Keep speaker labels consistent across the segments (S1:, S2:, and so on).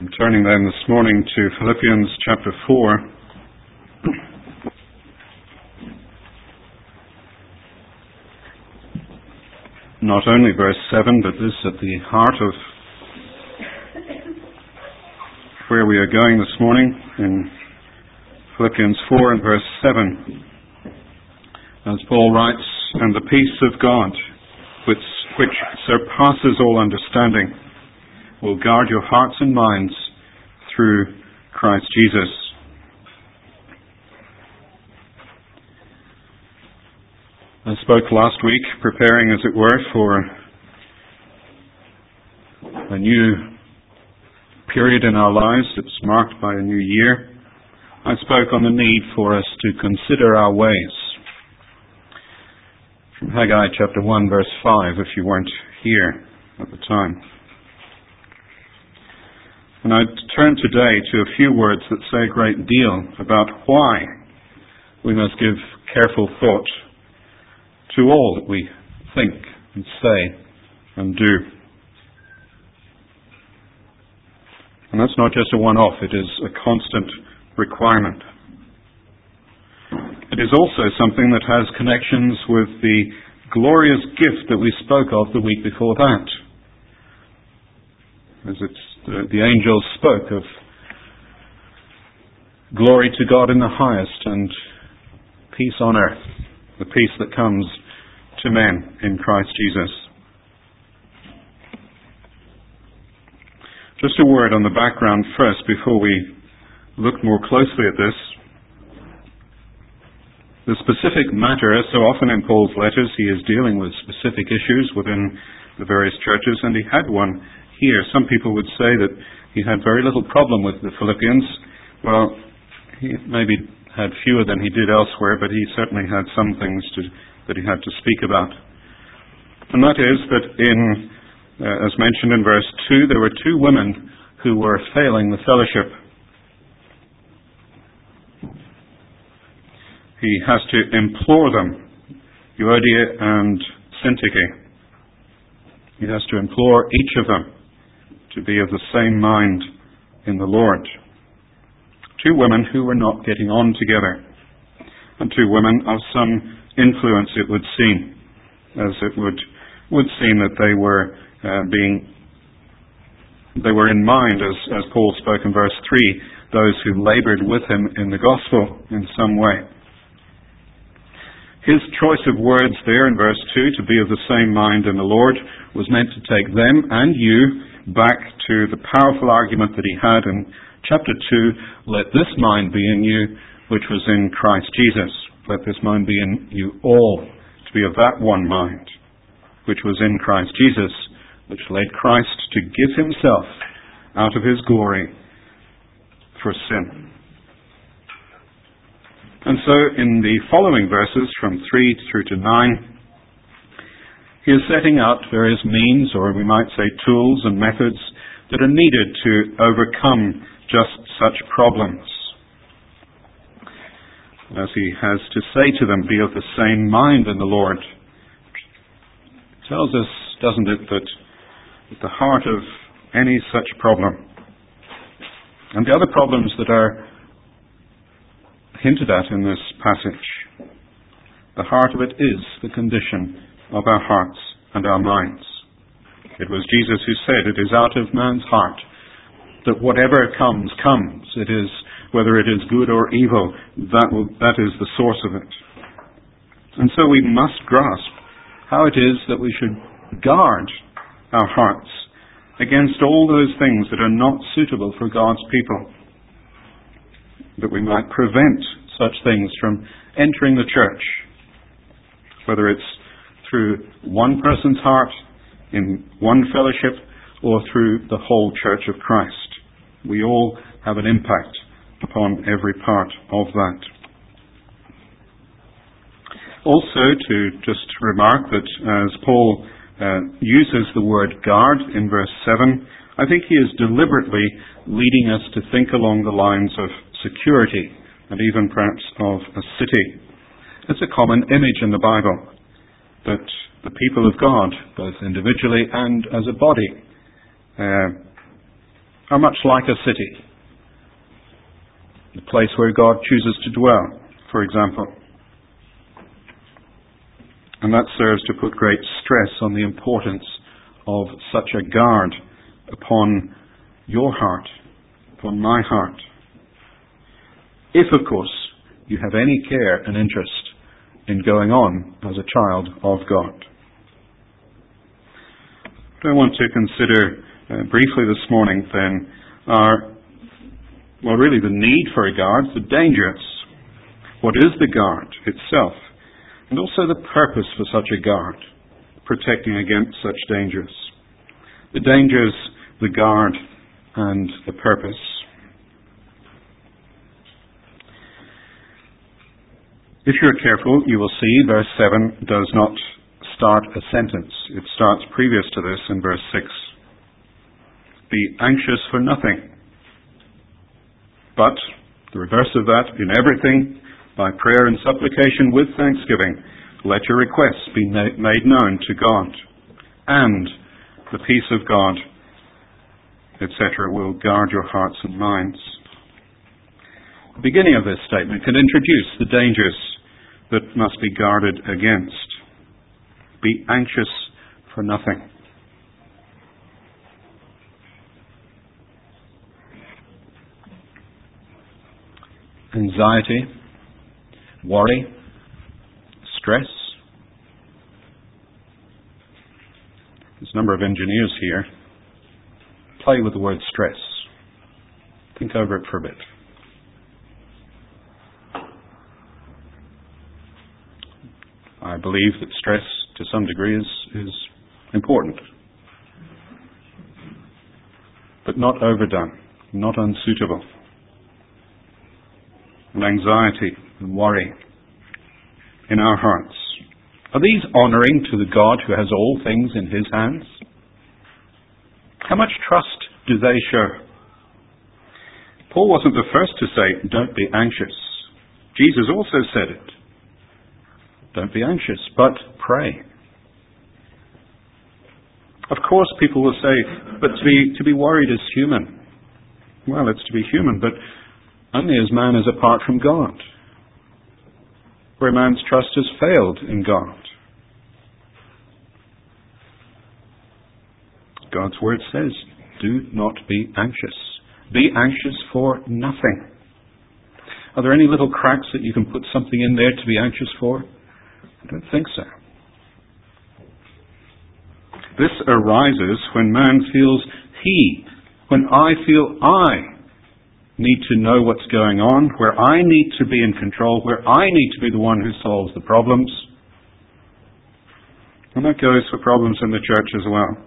S1: I'm turning then this morning to Philippians chapter 4. Not only verse 7, but this at the heart of where we are going this morning in Philippians 4 and verse 7. As Paul writes, "And the peace of God, which surpasses all understanding, will guard your hearts and minds through Christ Jesus." I spoke last week, preparing, as it were, for a new period in our lives. It's marked by a new year. I spoke on the need for us to consider our ways. From Haggai chapter 1, verse 5, if you weren't here at the time. And I turn today to a few words that say a great deal about why we must give careful thought to all that we think and say and do. And that's not just a one-off, it is a constant requirement. It is also something that has connections with the glorious gift that we spoke of the week before that. As the angels spoke of glory to God in the highest and peace on earth, the peace that comes to men in Christ Jesus. Just a word on the background first before we look more closely at this. The specific matter, as so often in Paul's letters, he is dealing with specific issues within the various churches, and he had one here. Some people would say that he had very little problem with the Philippians. Well, he maybe had fewer than he did elsewhere, but he certainly had some things that he had to speak about. And that is that in, as mentioned in verse 2, there were two women who were failing the fellowship. He has to implore them, Euodia and Syntyche. He has to implore each of them to be of the same mind in the Lord. Two women who were not getting on together, and two women of some influence, it would seem, as it would seem that they were in mind, as Paul spoke in verse 3, those who laboured with him in the gospel in some way. His choice of words there in verse 2, to be of the same mind in the Lord, was meant to take them and you back to the powerful argument that he had in chapter 2, "Let this mind be in you, which was in Christ Jesus. Let this mind be in you all, to be of that one mind, which was in Christ Jesus, which led Christ to give himself out of his glory for sin." And so in the following verses from 3 through to 9, he is setting out various means, or we might say tools and methods, that are needed to overcome just such problems. As he has to say to them, be of the same mind in the Lord. It tells us, doesn't it, that at the heart of any such problem, and the other problems that are hinted at in this passage, the heart of it is the condition of our hearts and our minds. It was Jesus who said, "It is out of man's heart that whatever comes. It is, whether it is good or evil, that is the source of it." And so we must grasp how it is that we should guard our hearts against all those things that are not suitable for God's people, that we might prevent such things from entering the church, whether it's through one person's heart, in one fellowship, or through the whole church of Christ. We all have an impact upon every part of that. Also, to just remark that as Paul uses the word guard in verse 7, I think he is deliberately leading us to think along the lines of security, and even perhaps of a city. It's a common image in the Bible, that the people of God, both individually and as a body, are much like a city, the place where God chooses to dwell, for example. And that serves to put great stress on the importance of such a guard upon your heart, upon my heart. If, of course, you have any care and interest in going on as a child of God. What I want to consider briefly this morning then are, really the need for a guard, the dangers. What is the guard itself? And also the purpose for such a guard, protecting against such dangers. The dangers, the guard, and the purpose. If you're careful, you will see verse 7 does not start a sentence. It starts previous to this in verse 6. Be anxious for nothing, but the reverse of that, in everything, by prayer and supplication with thanksgiving, let your requests be made known to God, and the peace of God, etc., will guard your hearts and minds. The beginning of this statement can introduce the dangers that must be guarded against. Be anxious for nothing. Anxiety, worry, stress. There's a number of engineers here. Play with the word stress. Think over it for a bit. I believe that stress, to some degree, is important. But not overdone, not unsuitable. And anxiety and worry in our hearts. Are these honouring to the God who has all things in his hands? How much trust do they show? Paul wasn't the first to say, don't be anxious. Jesus also said it. Don't be anxious, but pray. Of course, people will say, but to be worried is human. Well, it's to be human, but only as man is apart from God, where man's trust has failed in God. God's word says, do not be anxious. Be anxious for nothing. Are there any little cracks that you can put something in there to be anxious for? I don't think so. This arises when man feels when I feel I need to know what's going on, where I need to be in control, where I need to be the one who solves the problems. And that goes for problems in the church as well.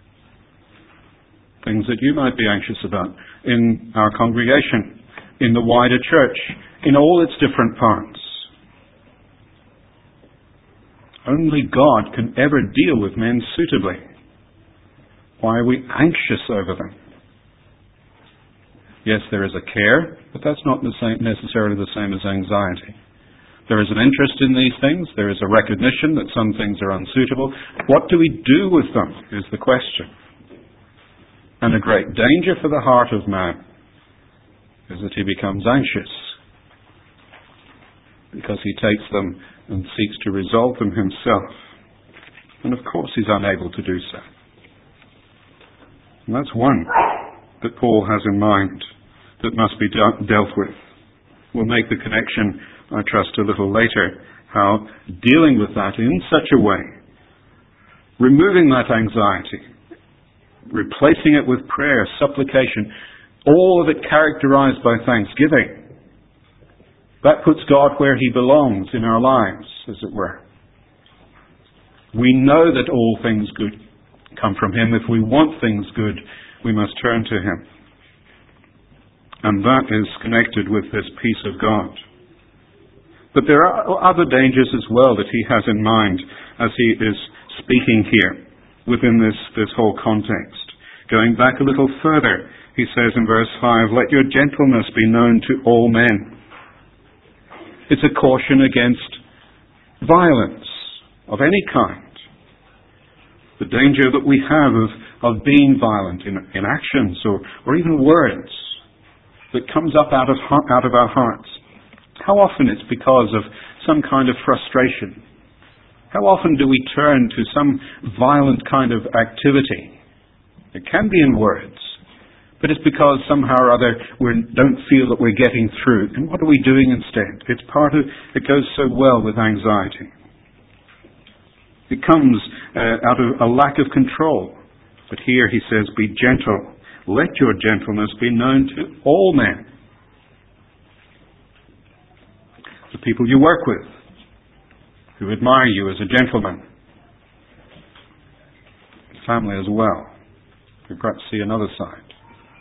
S1: Things that you might be anxious about in our congregation, in the wider church, in all its different parts. Only God can ever deal with men suitably. Why are we anxious over them? Yes, there is a care, but that's not necessarily the same as anxiety. There is an interest in these things. There is a recognition that some things are unsuitable. What do we do with them is the question. And a great danger for the heart of man is that he becomes anxious because he takes them and seeks to resolve them himself. And of course he's unable to do so. And that's one that Paul has in mind that must be dealt with. We'll make the connection, I trust, a little later, how dealing with that in such a way, removing that anxiety, replacing it with prayer, supplication, all of it characterized by thanksgiving, that puts God where he belongs in our lives, as it were. We know that all things good come from him. If we want things good, we must turn to him. And that is connected with this peace of God. But there are other dangers as well that he has in mind as he is speaking here within this whole context. Going back a little further, he says in verse 5, let your gentleness be known to all men. It's a caution against violence of any kind. The danger that we have of being violent in actions or even words that comes up out of our hearts. How often it's because of some kind of frustration. How often do we turn to some violent kind of activity? It can be in words, but it's because somehow or other we don't feel that we're getting through. And what are we doing instead? It goes so well with anxiety. It comes out of a lack of control. But here he says, be gentle. Let your gentleness be known to all men. The people you work with, who admire you as a gentleman. Family as well. We perhaps see another side.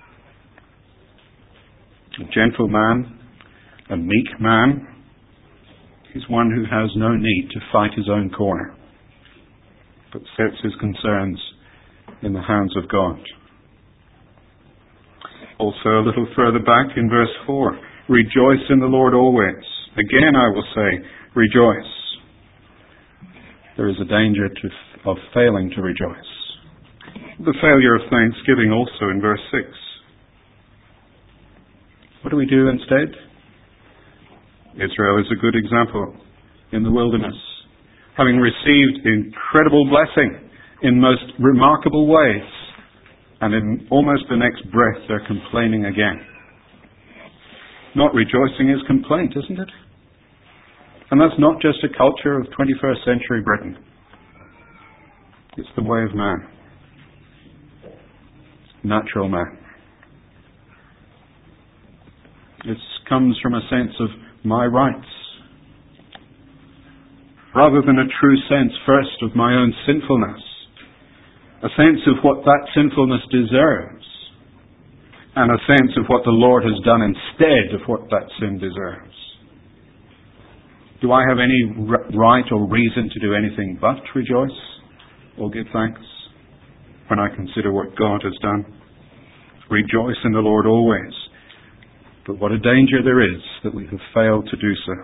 S1: A gentle man, a meek man, is one who has no need to fight his own corner, but sets his concerns in the hands of God. Also, a little further back in verse 4, rejoice in the Lord always. Again, I will say, rejoice. There is a danger of failing to rejoice. The failure of thanksgiving also in verse 6. What do we do instead? Israel is a good example in the wilderness. Having received incredible blessing in most remarkable ways, and in almost the next breath they're complaining again. Not rejoicing is complaint, isn't it? And that's not just a culture of 21st century Britain. It's the way of man. Natural man. It comes from a sense of my rights, rather than a true sense first of my own sinfulness, a sense of what that sinfulness deserves, and a sense of what the Lord has done instead of what that sin deserves. Do I have any right or reason to do anything but rejoice or give thanks when I consider what God has done? Rejoice in the Lord always. But what a danger there is that we have failed to do so.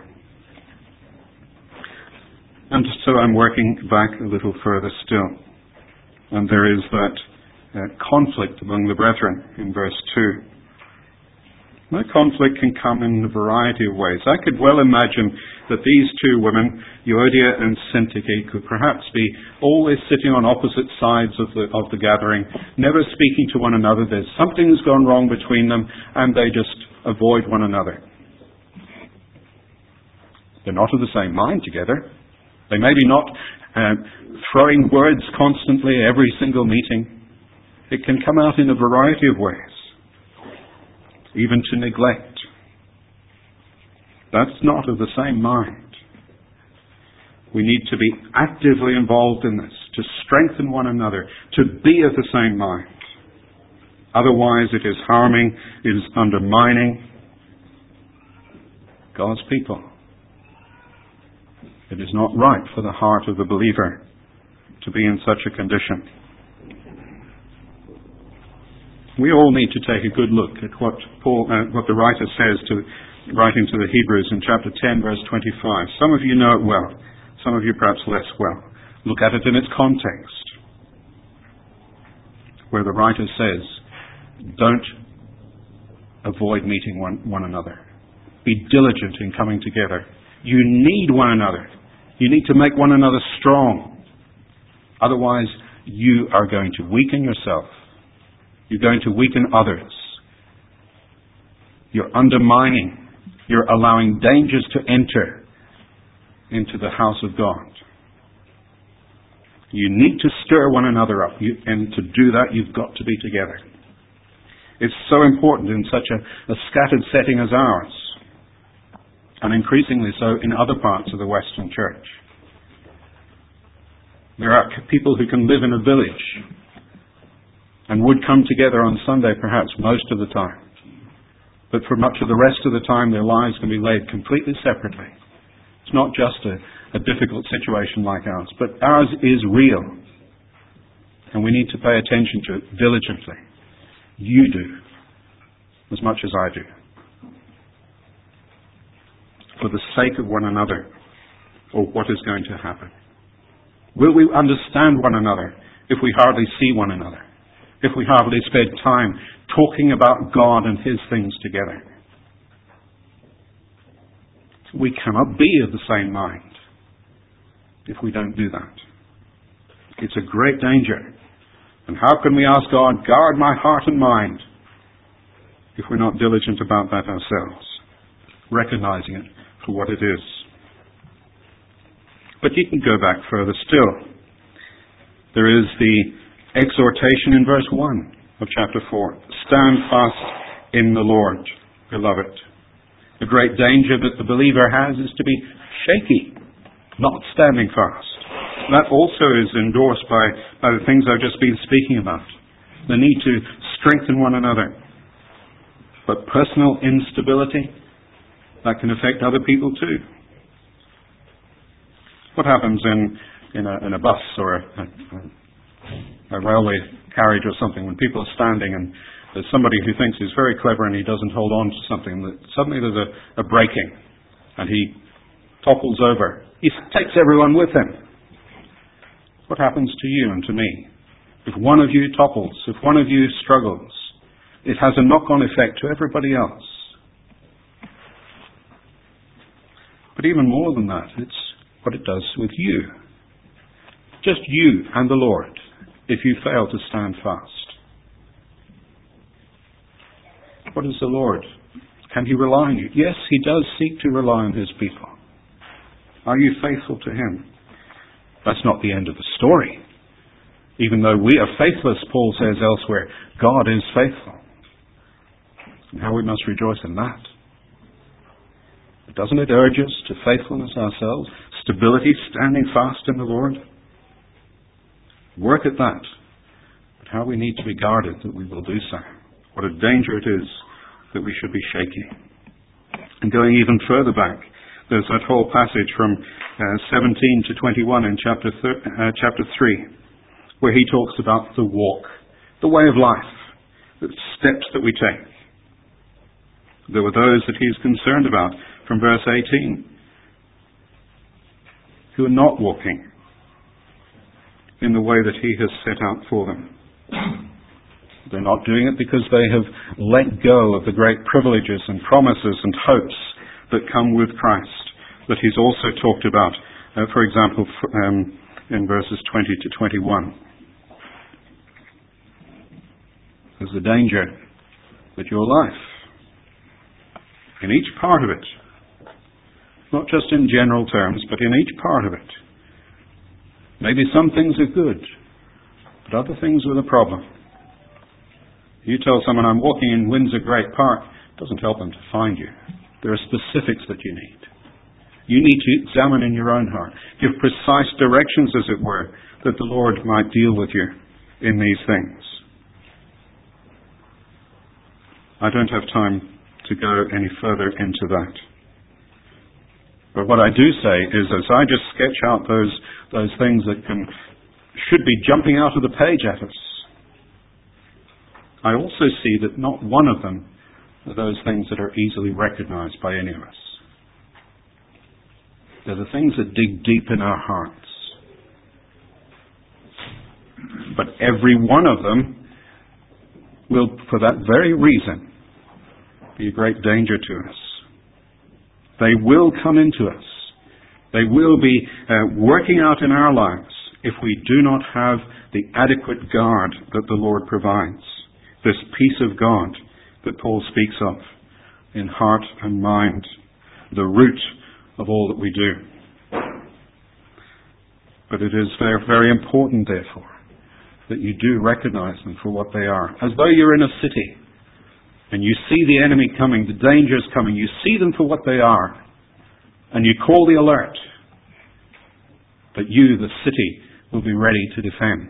S1: And so I'm working back a little further still. And there is that conflict among the brethren in verse 2. That conflict can come in a variety of ways. I could well imagine that these two women, Euodia and Syntyche, could perhaps be always sitting on opposite sides of the gathering, never speaking to one another. There's something's gone wrong between them, and they just avoid one another. They're not of the same mind together. They may be not throwing words constantly every single meeting. It can come out in a variety of ways, even to neglect. That's not of the same mind. We need to be actively involved in this, to strengthen one another, to be of the same mind. Otherwise it is harming, it is undermining God's people. It is not right for the heart of the believer to be in such a condition. We all need to take a good look at what the writer says writing to the Hebrews in chapter 10, verse 25. Some of you know it well, some of you perhaps less well. Look at it in its context, where the writer says, don't avoid meeting one another. Be diligent in coming together. You need one another. You need to make one another strong. Otherwise, you are going to weaken yourself. You're going to weaken others. You're undermining. You're allowing dangers to enter into the house of God. You need to stir one another up. And to do that, you've got to be together. It's so important in such a scattered setting as ours, and increasingly so in other parts of the Western Church. There are people who can live in a village and would come together on Sunday perhaps most of the time. But for much of the rest of the time their lives can be laid completely separately. It's not just a difficult situation like ours, but ours is real. And we need to pay attention to it diligently. You do, as much as I do. For the sake of one another, or what is going to happen. Will we understand one another if we hardly see one another, if we hardly spend time talking about God and His things together? We cannot be of the same mind if we don't do that. It's a great danger. And how can we ask God, guard my heart and mind, if we're not diligent about that ourselves, recognizing it for what it is? But you can go back further still. There is the exhortation in verse 1 of chapter 4. Stand fast in the Lord, beloved. The great danger that the believer has is to be shaky, not standing fast. That also is endorsed by the things I've just been speaking about. The need to strengthen one another. But personal instability, that can affect other people too. What happens in a bus or a railway carriage or something when people are standing and there's somebody who thinks he's very clever and he doesn't hold on to something, that suddenly there's a breaking and he topples over. He takes everyone with him. What happens to you and to me? If one of you topples, if one of you struggles, it has a knock-on effect to everybody else. But even more than that, it's what it does with you. Just you and the Lord, if you fail to stand fast. What is the Lord? Can He rely on you? Yes, He does seek to rely on His people. Are you faithful to Him? That's not the end of the story. Even though we are faithless, Paul says elsewhere, God is faithful. And how we must rejoice in that. But doesn't it urge us to faithfulness ourselves? Stability, standing fast in the Lord? Work at that. But how we need to be guarded that we will do so. What a danger it is that we should be shaky. And going even further back, there's that whole passage from 17 to 21 in chapter 3, where he talks about the walk, the way of life, the steps that we take. There were those that he's concerned about from verse 18, who are not walking in the way that he has set out for them. They're not doing it because they have let go of the great privileges and promises and hopes that come with Christ, that he's also talked about, for example, in verses 20 to 21. There's the danger that your life, in each part of it, not just in general terms, but in each part of it, maybe some things are good, but other things are the problem. You tell someone, I'm walking in Windsor Great Park, it doesn't help them to find you. There are specifics that you need. You need to examine in your own heart. Give precise directions, as it were, that the Lord might deal with you in these things. I don't have time to go any further into that. But what I do say is, as I just sketch out those things that should be jumping out of the page at us, I also see that not one of them are those things that are easily recognized by any of us. They're the things that dig deep in our hearts. But every one of them will, for that very reason, be a great danger to us. They will come into us. They will be working out in our lives if we do not have the adequate guard that the Lord provides. This peace of God that Paul speaks of in heart and mind, the root of all that we do. But it is very, very important, therefore, that you do recognize them for what they are. As though you're in a city and you see the enemy coming, the dangers coming, you see them for what they are, and you call the alert. But you, the city, will be ready to defend.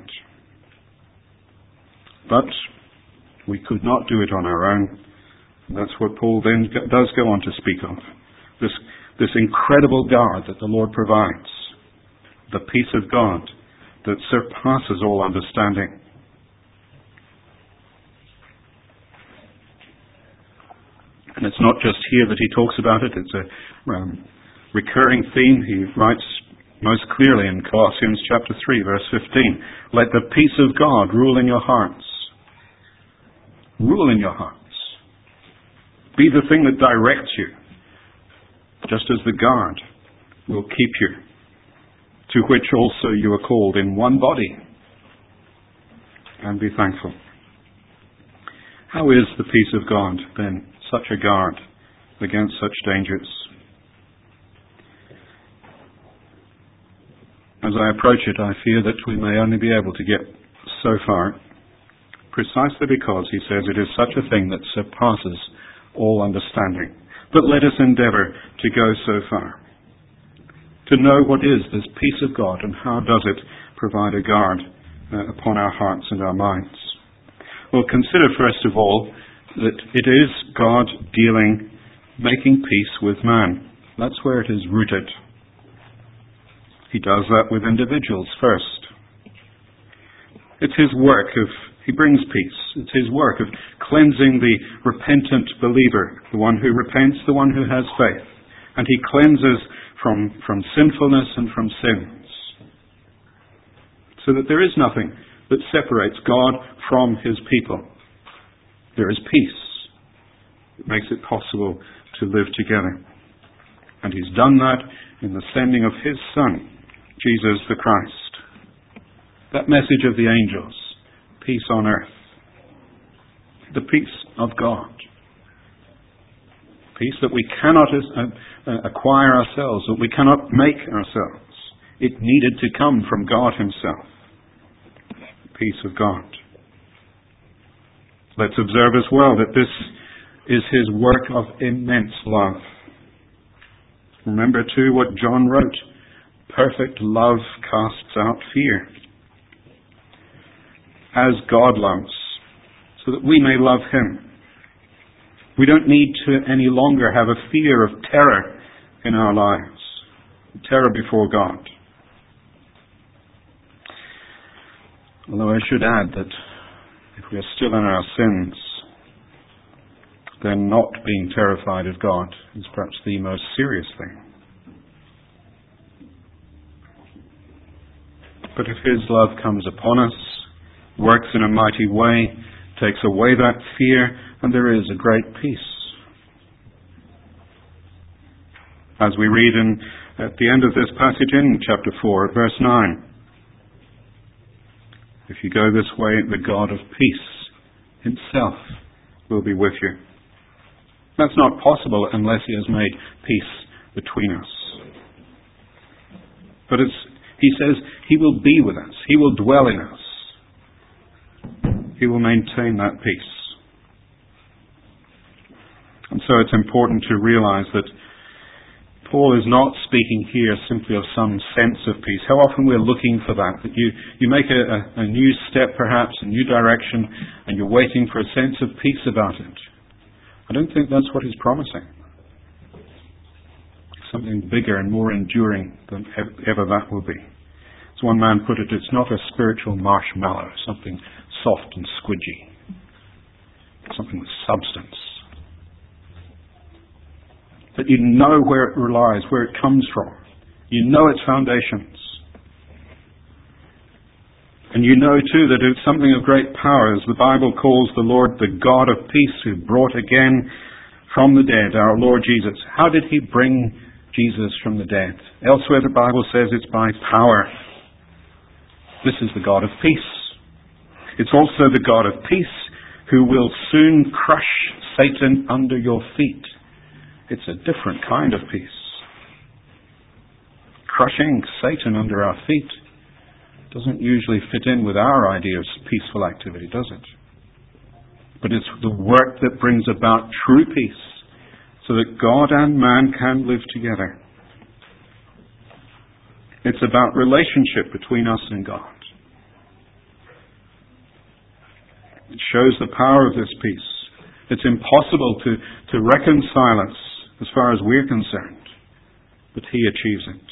S1: But we could not do it on our own. That's what Paul then does go on to speak of. This incredible guard that the Lord provides. The peace of God that surpasses all understanding. And it's not just here that he talks about it. It's a recurring theme. He writes most clearly in Colossians chapter 3, verse 15. Let the peace of God rule in your hearts. Rule in your hearts. Be the thing that directs you, just as the guard will keep you, to which also you are called in one body. And be thankful. How is the peace of God then such a guard against such dangers? As I approach it, I fear that we may only be able to get so far, precisely because he says it is such a thing that surpasses all understanding. But let us endeavour to go so far, to know what is this peace of God and how does it provide a guard upon our hearts and our minds. Well, consider first of all that it is God making peace with man. That's where it is rooted. He does that with individuals first. It's his work he brings peace. It's his work of cleansing the repentant believer, the one who repents, the one who has faith. And he cleanses from sinfulness and from sins. So that there is nothing that separates God from his people. There is peace. It makes it possible to live together. And he's done that in the sending of his Son, Jesus the Christ. That message of the angels, peace on earth. The peace of God. Peace that we cannot acquire ourselves, that we cannot make ourselves. It needed to come from God himself. The peace of God. Let's observe as well that this is his work of immense love. Remember too what John wrote. Perfect love casts out fear. As God loves, so that we may love him. We don't need to any longer have a fear of terror in our lives. Terror before God. Although I should add that if we are still in our sins, then not being terrified of God is perhaps the most serious thing. But if his love comes upon us, works in a mighty way, takes away that fear, and there is a great peace. As we read at the end of this passage in chapter 4, verse 9, if you go this way, the God of peace himself will be with you. That's not possible unless he has made peace between us. But he says he will be with us. He will dwell in us. He will maintain that peace. And so it's important to realize that Paul is not speaking here simply of some sense of peace. How often we're looking for that you make a new step perhaps, a new direction, and you're waiting for a sense of peace about it. I don't think that's what he's promising. Something bigger and more enduring than ever that will be. As one man put it, it's not a spiritual marshmallow, something soft and squidgy. Something with substance. That you know where it relies, where it comes from. You know its foundations. And you know too that it's something of great power, as the Bible calls the Lord the God of peace, who brought again from the dead our Lord Jesus. How did he bring Jesus from the dead? Elsewhere the Bible says it's by power. This is the God of peace. It's also the God of peace who will soon crush Satan under your feet. It's a different kind of peace. Crushing Satan under our feet doesn't usually fit in with our idea of peaceful activity, does it? But it's the work that brings about true peace, so that God and man can live together. It's about relationship between us and God. It shows the power of this peace. It's impossible to reconcile us as far as we're concerned, but he achieves it.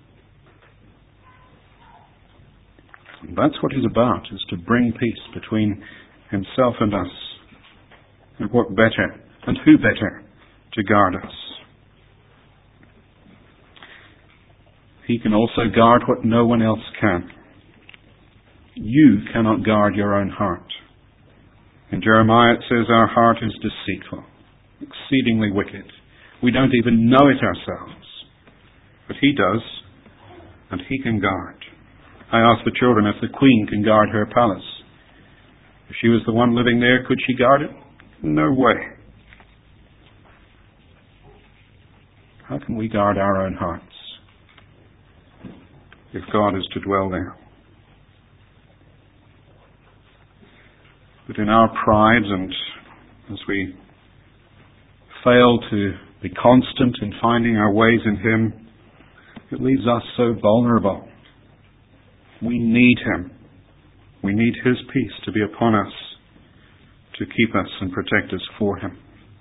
S1: And that's what he's about, is to bring peace between himself and us. And what better, and who better, to guard us. He can also guard what no one else can. You cannot guard your own heart. In Jeremiah it says our heart is deceitful, exceedingly wicked. We don't even know it ourselves. But He does, and He can guard. I asked the children if the Queen can guard her palace. If she was the one living there, could she guard it? No way. How can we guard our own hearts if God is to dwell there? But in our pride, and as we fail to be constant in finding our ways in Him, it leaves us so vulnerable. We need Him. We need His peace to be upon us, to keep us and protect us for Him.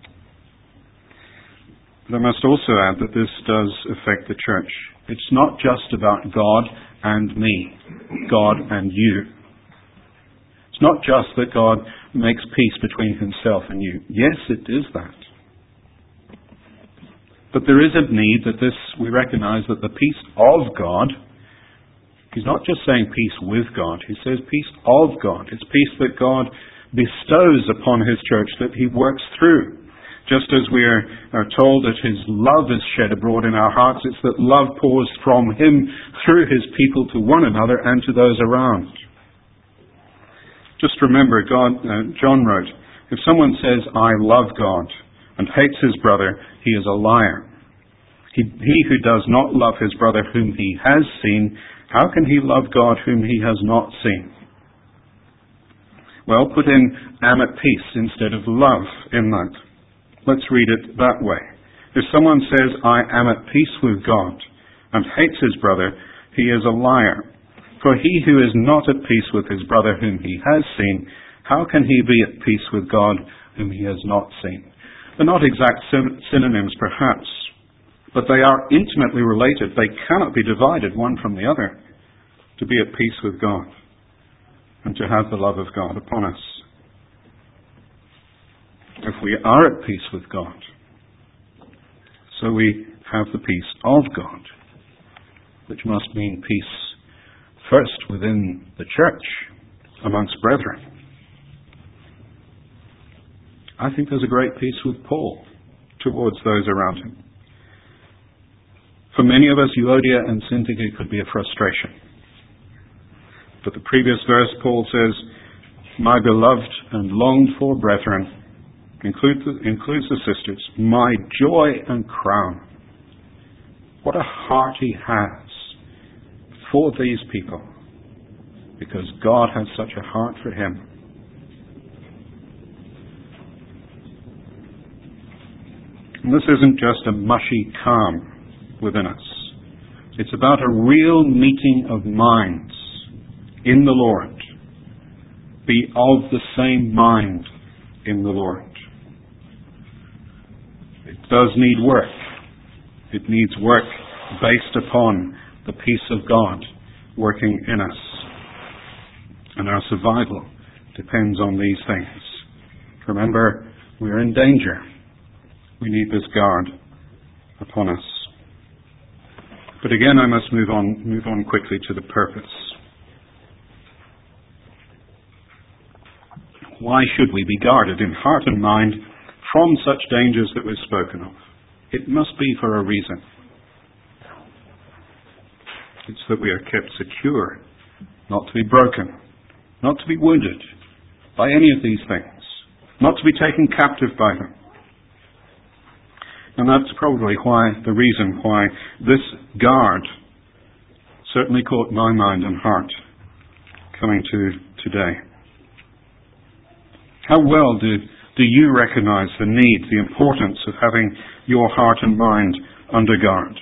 S1: But I must also add that this does affect the church. It's not just about God and me, God and you. It's not just that God makes peace between Himself and you. Yes, it is that. But there is a need that we recognize that the peace of God, He's not just saying peace with God, He says peace of God. It's peace that God bestows upon His church, that He works through. Just as we are told that His love is shed abroad in our hearts, it's that love pours from Him through His people to one another and to those around. Just remember, John wrote, if someone says, I love God, and hates his brother, he is a liar. He who does not love his brother whom he has seen, how can he love God whom he has not seen? Well, put in am at peace instead of love in that. Let's read it that way. If someone says, I am at peace with God, and hates his brother, he is a liar. For he who is not at peace with his brother whom he has seen, how can he be at peace with God whom he has not seen? They're not exact synonyms, perhaps, but they are intimately related. They cannot be divided one from the other. To be at peace with God and to have the love of God upon us. If we are at peace with God, so we have the peace of God, which must mean peace first within the church, amongst brethren. I think there's a great peace with Paul towards those around him. For many of us, Euodia and Syntyche could be a frustration. But the previous verse, Paul says, my beloved and longed for brethren, includes the sisters, my joy and crown. What a heart he has for these people, because God has such a heart for him. And this isn't just a mushy calm within us. It's about a real meeting of minds in the Lord. Be of the same mind in the Lord. It does need work. It needs work based upon the peace of God working in us. And our survival depends on these things. Remember, we are in danger. We need this guard upon us. But again, I must move on quickly to the purpose. Why should we be guarded in heart and mind from such dangers that we've spoken of? It must be for a reason. It's that we are kept secure, not to be broken, not to be wounded by any of these things, not to be taken captive by them. And that's probably the reason why this guard certainly caught my mind and heart coming to today. How well do you recognize the need, the importance of having your heart and mind under guard?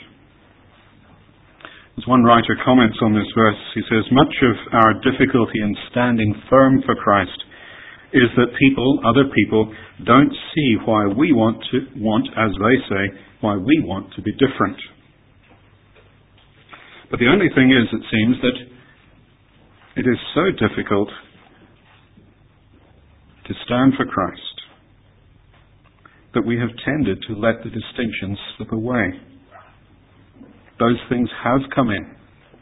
S1: As one writer comments on this verse, he says, much of our difficulty in standing firm for Christ is that other people don't see why we want, as they say, why we want to be different. But the only thing is, it seems, that it is so difficult to stand for Christ that we have tended to let the distinctions slip away. those things have come in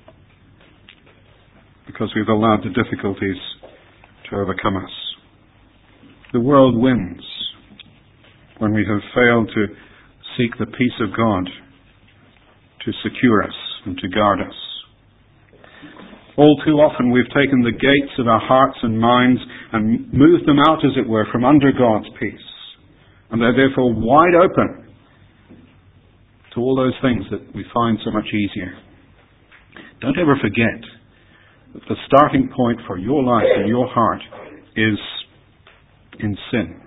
S1: because we've allowed the difficulties to overcome us. The world wins when we have failed to seek the peace of God to secure us and to guard us. All too often we've taken the gates of our hearts and minds and moved them out, as it were, from under God's peace. And they're therefore wide open to all those things that we find so much easier. Don't ever forget that the starting point for your life and your heart is in sin.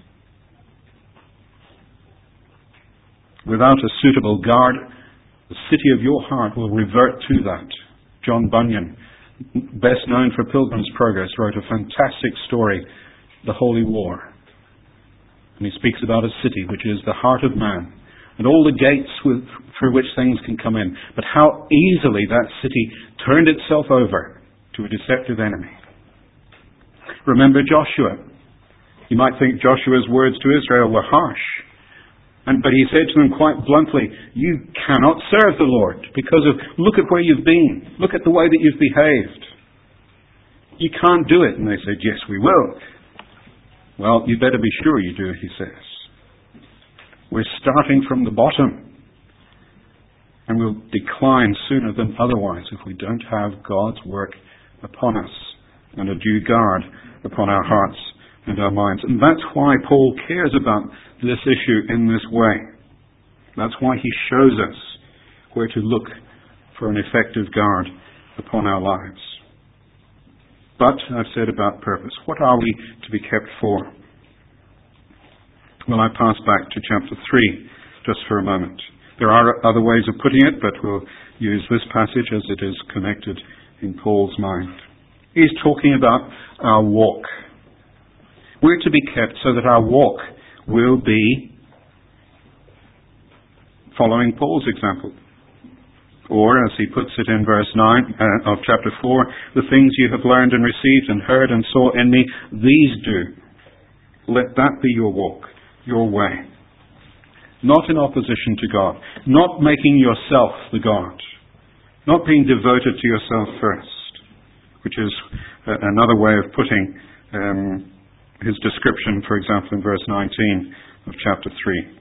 S1: Without a suitable guard, the city of your heart will revert to that. John Bunyan, best known for Pilgrim's Progress, wrote a fantastic story, The Holy War. And he speaks about a city which is the heart of man, and all the gates through which things can come in, but how easily that city turned itself over to a deceptive enemy. Remember Joshua. You might think Joshua's words to Israel were harsh, but he said to them quite bluntly, you cannot serve the Lord because of, look at where you've been, look at the way that you've behaved. You can't do it. And they said, yes, we will. Well, you better be sure you do, he says. We're starting from the bottom, and we'll decline sooner than otherwise if we don't have God's work upon us and a due guard upon our hearts and our minds. And that's why Paul cares about this issue in this way. That's why he shows us where to look for an effective guard upon our lives. But, I've said about purpose. What are we to be kept for? Well, I pass back to chapter 3 just for a moment. There are other ways of putting it, but we'll use this passage as it is connected in Paul's mind. He's talking about our walk. We're to be kept so that our walk will be following Paul's example. Or, as he puts it in verse 9 of chapter 4, the things you have learned and received and heard and saw in me, these do. Let that be your walk, your way. Not in opposition to God. Not making yourself the God. Not being devoted to yourself first. Which is another way of putting his description, for example, in verse 19 of chapter 3.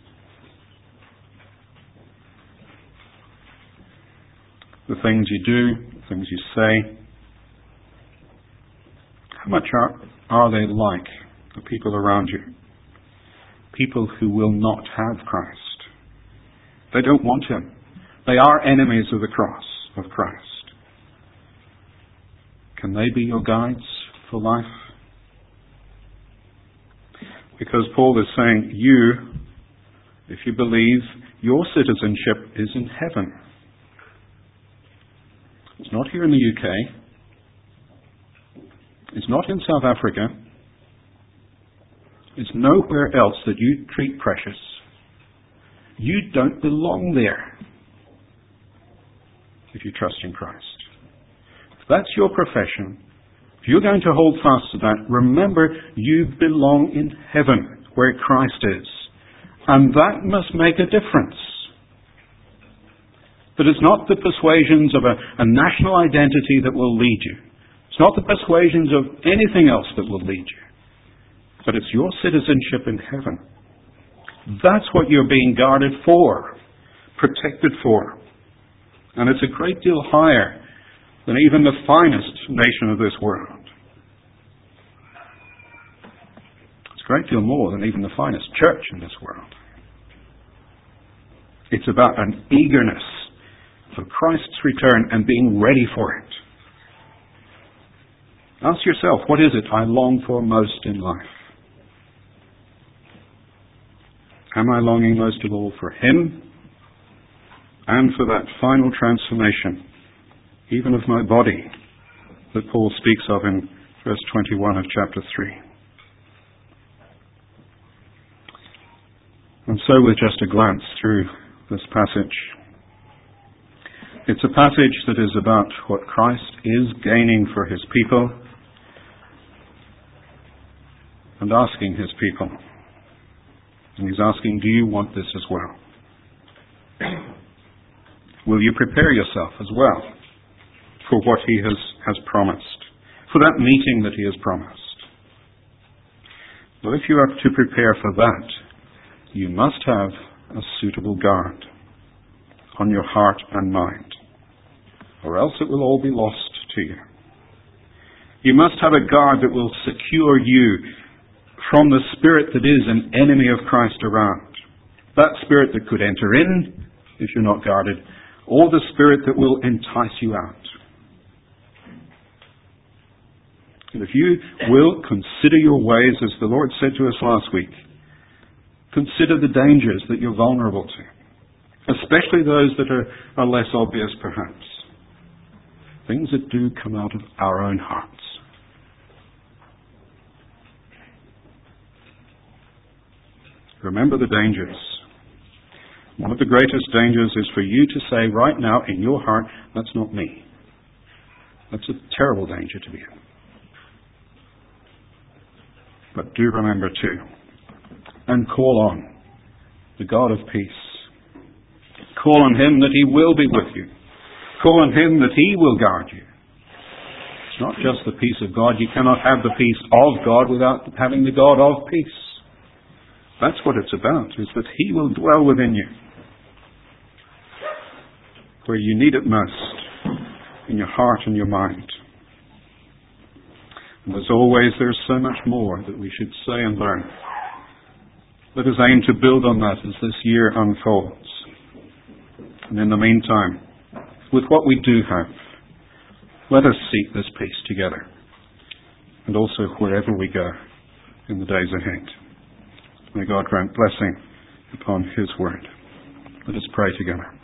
S1: The things you do, the things you say, how much are they like the people around you? People who will not have Christ. They don't want Him. They are enemies of the cross of Christ. Can they be your guides for life? Because Paul is saying, you, if you believe, your citizenship is in heaven. It's not here in the UK. It's not in South Africa. It's nowhere else that you treat precious. You don't belong there if you trust in Christ. If that's your profession, if you're going to hold fast to that, remember you belong in heaven where Christ is. And that must make a difference. But it's not the persuasions of a national identity that will lead you. It's not the persuasions of anything else that will lead you. But it's your citizenship in heaven. That's what you're being guarded for, protected for. And it's a great deal higher than even the finest nation of this world. It's a great deal more than even the finest church in this world. It's about an eagerness for Christ's return and being ready for it. Ask yourself, what is it I long for most in life? Am I longing most of all for Him and for that final transformation, even of my body, that Paul speaks of in verse 21 of chapter 3? And so with just a glance through this passage, it's a passage that is about what Christ is gaining for His people and asking His people. And He's asking, do you want this as well? will you prepare yourself as well for what he has promised, for that meeting that he has promised? Well, if you are to prepare for that, you must have a suitable guard on your heart and mind, or else it will all be lost to you. You must have a guard that will secure you from the spirit that is an enemy of Christ around. That spirit that could enter in if you're not guarded, or the spirit that will entice you out. And if you will consider your ways, as the Lord said to us last week, consider the dangers that you're vulnerable to, especially those that are less obvious perhaps. Things that do come out of our own hearts. Remember the dangers. One of the greatest dangers is for you to say right now in your heart, that's not me. That's a terrible danger to be in. But do remember too, and call on the God of peace. Call on him that he will be with you. Call on him that he will guard you. It's not just the peace of God. You cannot have the peace of God without having the God of peace. That's what it's about, is that he will dwell within you, where you need it most, in your heart and your mind. And as always, there's so much more that we should say and learn. Let us aim to build on that as this year unfolds. And in the meantime, with what we do have, let us seek this peace together, and also wherever we go in the days ahead. May God grant blessing upon his word. Let us pray together.